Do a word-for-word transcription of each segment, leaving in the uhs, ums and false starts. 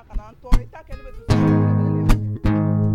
kana to ita ke ne be du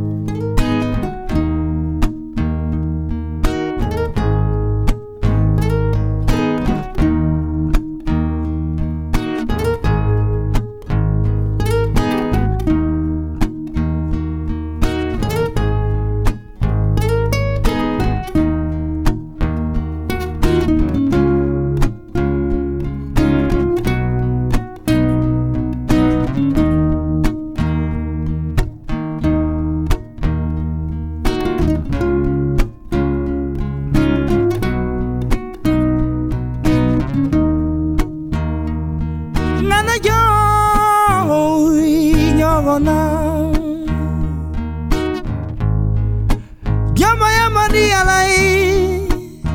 Yama yama di alai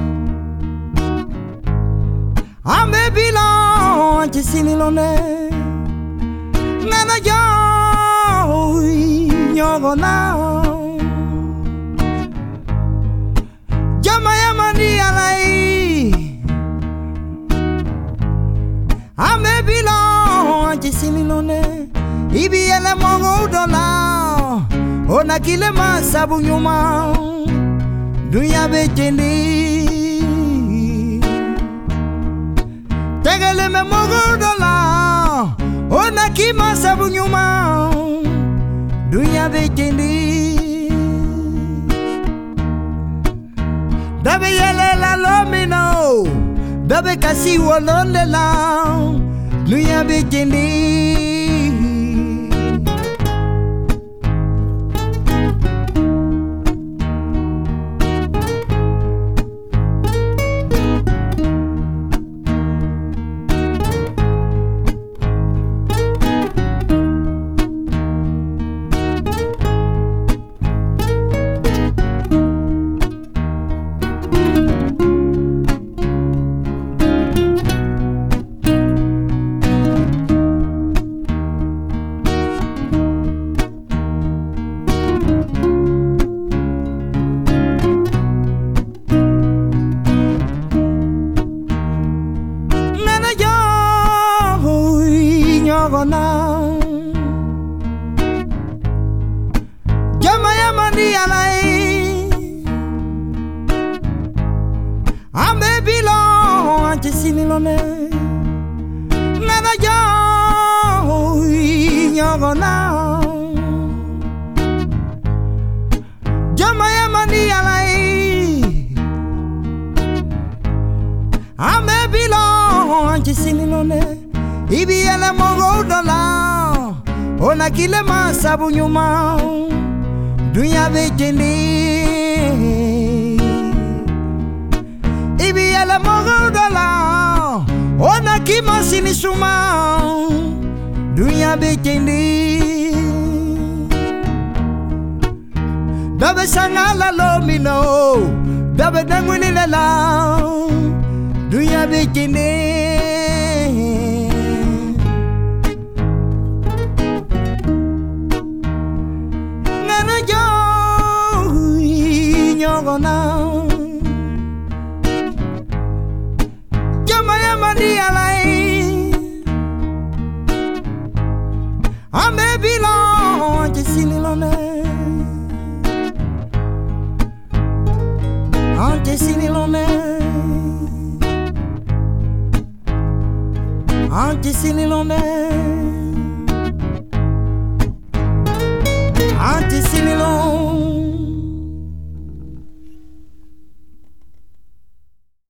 Ame bilon chisini lone Nana yo nyogona Yama yama di alai Ame bilon chisini lone Ibi ele mongo dola Ona kile masabu nyuma Dunya bechendi Tegele me mongo dola Ona ki masabu nyuma Dunya bechendi Dabe yele la lomino Dabe kasi wolonde la Dunya bechendi Yama yama di alai Ame bilon antisini lone Nana yo nyogona Yama yama di alai Ame bilon antisini lone Ibi ele mongo dola Ona kile masabu nyuma Dunya bechendi Ibi ele mongo dola Ona ki masini suma Dunya bechendi Dabe sangala lomino Dabe dangwini lela Dunya bechendi Nyogona Yama yama di alai Ame bilon chisini lone Chisini lone Chisini lone Chisini